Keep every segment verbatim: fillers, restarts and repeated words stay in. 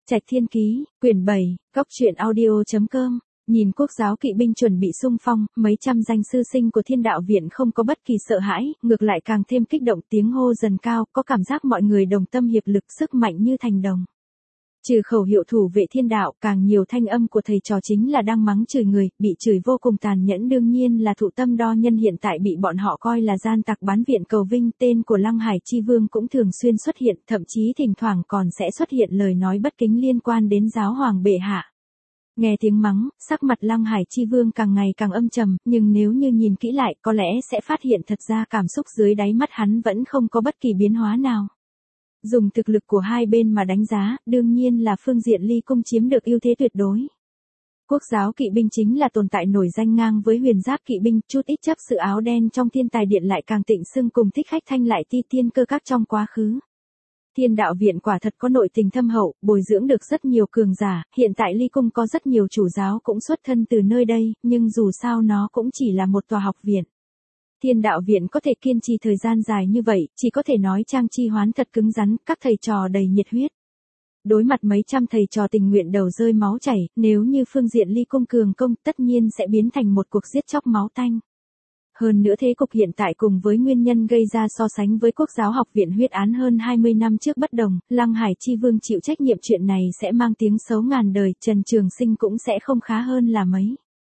Trạch Thiên Ký, quyển bảy, góc truyện audio chấm com. Nhìn quốc giáo kỵ binh chuẩn bị xung phong, mấy trăm danh sư sinh của Thiên Đạo Viện không có bất kỳ sợ hãi, ngược lại càng thêm kích động, tiếng hô dần cao, có cảm giác mọi người đồng tâm hiệp lực, sức mạnh như thành đồng. Trừ khẩu hiệu thủ vệ thiên đạo, càng nhiều thanh âm của thầy trò chính là đang mắng chửi người, bị chửi vô cùng tàn nhẫn, đương nhiên là Thụ Tâm Đo Nhân hiện tại bị bọn họ coi là gian tặc bán viện cầu vinh. Tên của Lăng Hải Chi Vương cũng thường xuyên xuất hiện, thậm chí thỉnh thoảng còn sẽ xuất hiện lời nói bất kính liên quan đến giáo hoàng bệ hạ. Nghe tiếng mắng, sắc mặt Lăng Hải Chi Vương càng ngày càng âm trầm, nhưng nếu như nhìn kỹ lại có lẽ sẽ phát hiện thật ra cảm xúc dưới đáy mắt hắn vẫn không có bất kỳ biến hóa nào. Dùng thực lực của hai bên mà đánh giá, đương nhiên là phương diện Ly Cung chiếm được ưu thế tuyệt đối. Quốc giáo kỵ binh chính là tồn tại nổi danh ngang với huyền giáp kỵ binh, chút ít chấp sự áo đen trong Thiên Tài Điện lại càng tịnh xưng cùng Thích Khách Thanh lại ti tiên cơ các trong quá khứ. Thiên Đạo Viện quả thật có nội tình thâm hậu, bồi dưỡng được rất nhiều cường giả, hiện tại Ly Cung có rất nhiều chủ giáo cũng xuất thân từ nơi đây, nhưng dù sao nó cũng chỉ là một tòa học viện. Thiên Đạo Viện có thể kiên trì thời gian dài như vậy, chỉ có thể nói Trang Chi Hoán thật cứng rắn, các thầy trò đầy nhiệt huyết. Đối mặt mấy trăm thầy trò tình nguyện đầu rơi máu chảy, nếu như phương diện Ly Cung cường công tất nhiên sẽ biến thành một cuộc giết chóc máu tanh. Hơn nữa thế cục hiện tại cùng với nguyên nhân gây ra so sánh với Quốc giáo học viện huyết án hơn hai mươi năm trước bất đồng, Lăng Hải Chi Vương chịu trách nhiệm chuyện này sẽ mang tiếng xấu ngàn đời, Trần Trường Sinh cũng sẽ không khá hơn là mấy.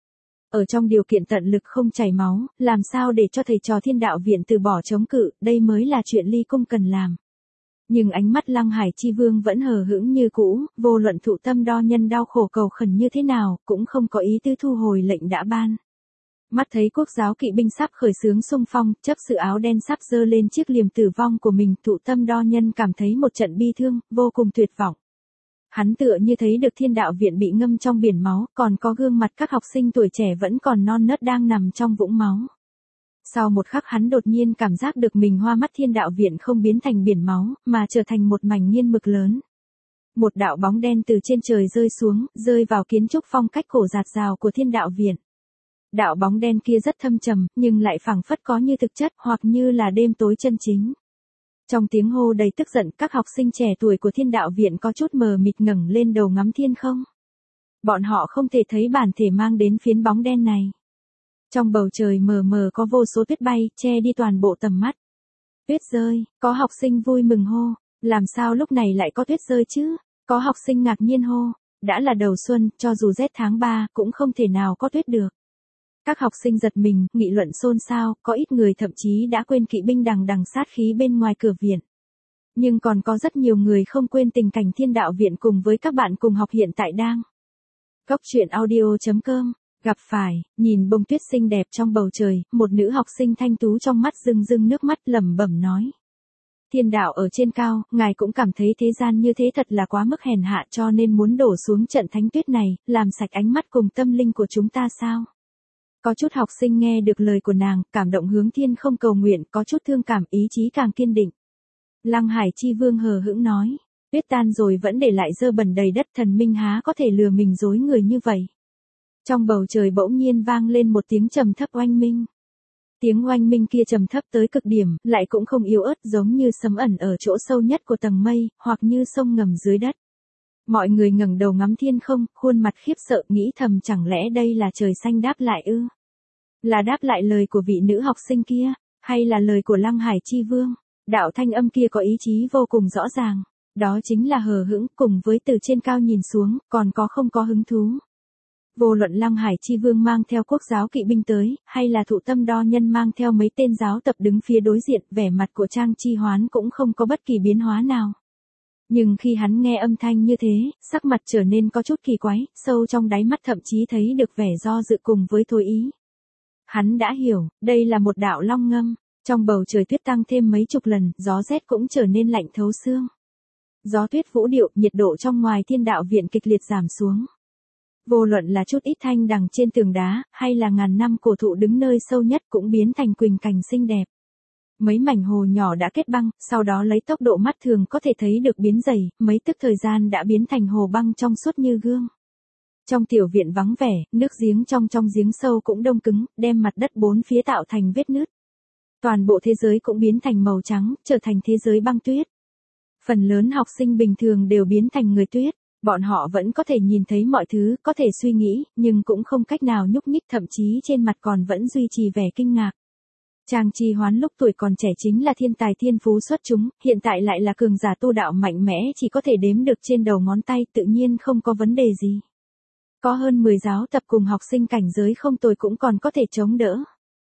Ở trong điều kiện tận lực không chảy máu, làm sao để cho thầy trò Thiên Đạo Viện từ bỏ chống cự, đây mới là chuyện Ly Cung cần làm. Nhưng ánh mắt Lăng Hải Chi Vương vẫn hờ hững như cũ, vô luận Thụ Tâm Đo Nhân đau khổ cầu khẩn như thế nào, cũng không có ý tư thu hồi lệnh đã ban. Mắt thấy quốc giáo kỵ binh sắp khởi xướng xung phong, chấp sự áo đen sắp giơ lên chiếc liềm tử vong của mình, Thụ Tâm Đo Nhân cảm thấy một trận bi thương, vô cùng tuyệt vọng. Hắn tựa như thấy được Thiên Đạo Viện bị ngâm trong biển máu, còn có gương mặt các học sinh tuổi trẻ vẫn còn non nớt đang nằm trong vũng máu. Sau một khắc hắn đột nhiên cảm giác được mình hoa mắt, Thiên Đạo Viện không biến thành biển máu, mà trở thành một mảnh nghiên mực lớn. Một đạo bóng đen từ trên trời rơi xuống, rơi vào kiến trúc phong cách cổ dạt dào của Thiên Đạo Viện. Đạo bóng đen kia rất thâm trầm, nhưng lại phảng phất có như thực chất, hoặc như là đêm tối chân chính. Trong tiếng hô đầy tức giận, các học sinh trẻ tuổi của Thiên Đạo Viện có chút mờ mịt ngẩng lên đầu ngắm thiên không. Bọn họ không thể thấy bản thể mang đến phiến bóng đen này. Trong bầu trời mờ mờ có vô số tuyết bay, che đi toàn bộ tầm mắt. Tuyết rơi, có học sinh vui mừng hô, làm sao lúc này lại có tuyết rơi chứ? Có học sinh ngạc nhiên hô, đã là đầu xuân, cho dù rét tháng ba, cũng không thể nào có tuyết được. Các học sinh giật mình, nghị luận xôn xao, có ít người thậm chí đã quên kỵ binh đằng đằng sát khí bên ngoài cửa viện. Nhưng còn có rất nhiều người không quên tình cảnh Thiên Đạo Viện cùng với các bạn cùng học hiện tại đang. Góc truyện audio chấm com, gặp phải, nhìn bông tuyết xinh đẹp trong bầu trời, một nữ học sinh thanh tú trong mắt rưng rưng nước mắt lẩm bẩm nói. Thiên đạo ở trên cao, ngài cũng cảm thấy thế gian như thế thật là quá mức hèn hạ cho nên muốn đổ xuống trận thánh tuyết này, làm sạch ánh mắt cùng tâm linh của chúng ta sao? Có chút học sinh nghe được lời của nàng, cảm động hướng thiên không cầu nguyện, có chút thương cảm, ý chí càng kiên định. Lăng Hải Chi Vương hờ hững nói, tuyết tan rồi vẫn để lại dơ bẩn đầy đất, thần minh há có thể lừa mình dối người như vậy. Trong bầu trời bỗng nhiên vang lên một tiếng trầm thấp oanh minh. Tiếng oanh minh kia trầm thấp tới cực điểm, lại cũng không yếu ớt, giống như sấm ẩn ở chỗ sâu nhất của tầng mây, hoặc như sông ngầm dưới đất. Mọi người ngẩng đầu ngắm thiên không, khuôn mặt khiếp sợ, nghĩ thầm chẳng lẽ đây là trời xanh đáp lại ư? Là đáp lại lời của vị nữ học sinh kia, hay là lời của Lăng Hải Chi Vương? Đạo thanh âm kia có ý chí vô cùng rõ ràng, đó chính là hờ hững, cùng với từ trên cao nhìn xuống, còn có không có hứng thú. Vô luận Lăng Hải Chi Vương mang theo quốc giáo kỵ binh tới, hay là Thụ Tâm Đo Nhân mang theo mấy tên giáo tập đứng phía đối diện, vẻ mặt của Trang Chi Hoán cũng không có bất kỳ biến hóa nào. Nhưng khi hắn nghe âm thanh như thế, sắc mặt trở nên có chút kỳ quái, sâu trong đáy mắt thậm chí thấy được vẻ do dự cùng với thôi ý. Hắn đã hiểu, đây là một đạo long ngâm, trong bầu trời tuyết tăng thêm mấy chục lần, gió rét cũng trở nên lạnh thấu xương. Gió tuyết vũ điệu, nhiệt độ trong ngoài Thiên Đạo Viện kịch liệt giảm xuống. Vô luận là chút ít thanh đằng trên tường đá, hay là ngàn năm cổ thụ đứng nơi sâu nhất cũng biến thành quỳnh cành xinh đẹp. Mấy mảnh hồ nhỏ đã kết băng, sau đó lấy tốc độ mắt thường có thể thấy được biến dày, mấy tức thời gian đã biến thành hồ băng trong suốt như gương. Trong tiểu viện vắng vẻ, nước giếng trong trong giếng sâu cũng đông cứng, đem mặt đất bốn phía tạo thành vết nứt. Toàn bộ thế giới cũng biến thành màu trắng, trở thành thế giới băng tuyết. Phần lớn học sinh bình thường đều biến thành người tuyết. Bọn họ vẫn có thể nhìn thấy mọi thứ, có thể suy nghĩ, nhưng cũng không cách nào nhúc nhích, thậm chí trên mặt còn vẫn duy trì vẻ kinh ngạc. Trang Chi Hoán lúc tuổi còn trẻ chính là thiên tài thiên phú xuất chúng, hiện tại lại là cường giả tu đạo mạnh mẽ chỉ có thể đếm được trên đầu ngón tay, tự nhiên không có vấn đề gì. Có hơn mười giáo tập cùng học sinh cảnh giới không tồi cũng còn có thể chống đỡ.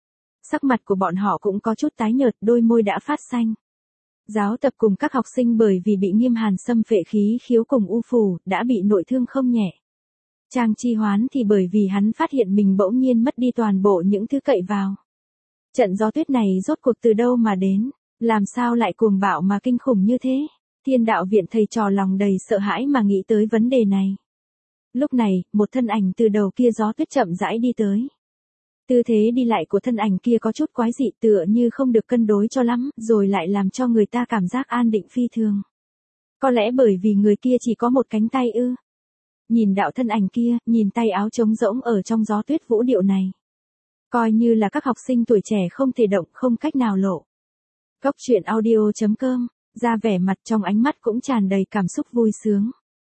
Sắc mặt của bọn họ cũng có chút tái nhợt, đôi môi đã phát xanh. Giáo tập cùng các học sinh bởi vì bị Nghiêm Hàn xâm phệ khí khiếu cùng u phù, đã bị nội thương không nhẹ. Trang Chi Hoán thì bởi vì hắn phát hiện mình bỗng nhiên mất đi toàn bộ những thứ cậy vào. Trận gió tuyết này rốt cuộc từ đâu mà đến, làm sao lại cuồng bạo mà kinh khủng như thế? Thiên đạo viện thầy trò lòng đầy sợ hãi mà nghĩ tới vấn đề này. Lúc này, một thân ảnh từ đầu kia gió tuyết chậm rãi đi tới. Tư thế đi lại của thân ảnh kia có chút quái dị, tựa như không được cân đối cho lắm, rồi lại làm cho người ta cảm giác an định phi thường. Có lẽ bởi vì người kia chỉ có một cánh tay ư. Nhìn đạo thân ảnh kia, nhìn tay áo trống rỗng ở trong gió tuyết vũ điệu này. Coi như là các học sinh tuổi trẻ không thể động, không cách nào lộ. Góc truyện audio chấm com, ra vẻ mặt trong ánh mắt cũng tràn đầy cảm xúc vui sướng.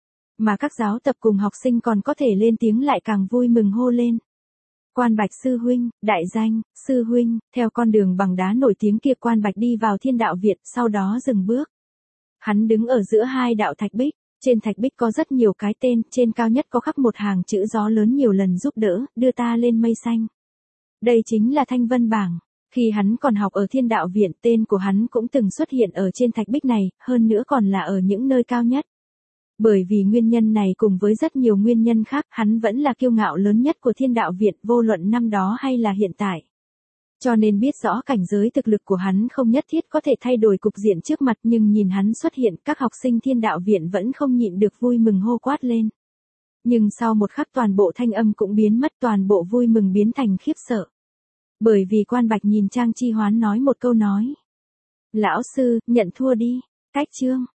Mà các giáo tập cùng học sinh còn có thể lên tiếng lại càng vui mừng hô lên. Quan Bạch sư huynh, đại danh, sư huynh, theo con đường bằng đá nổi tiếng kia Quan Bạch đi vào Thiên Đạo Viện, sau đó dừng bước. Hắn đứng ở giữa hai đạo thạch bích, trên thạch bích có rất nhiều cái tên, trên cao nhất có khắc một hàng chữ gió lớn nhiều lần giúp đỡ, đưa ta lên mây xanh. Đây chính là Thanh Vân Bảng. Khi hắn còn học ở Thiên Đạo Viện, tên của hắn cũng từng xuất hiện ở trên thạch bích này, hơn nữa còn là ở những nơi cao nhất. Bởi vì nguyên nhân này cùng với rất nhiều nguyên nhân khác, hắn vẫn là kiêu ngạo lớn nhất của Thiên Đạo Viện, vô luận năm đó hay là hiện tại. Cho nên biết rõ cảnh giới thực lực của hắn không nhất thiết có thể thay đổi cục diện trước mặt, nhưng nhìn hắn xuất hiện, các học sinh Thiên Đạo Viện vẫn không nhịn được vui mừng hô quát lên. Nhưng sau một khắc toàn bộ thanh âm cũng biến mất, toàn bộ vui mừng biến thành khiếp sợ. Bởi vì Quan Bạch nhìn Trang Chi Hoán nói một câu nói. Lão sư, nhận thua đi, cách chương.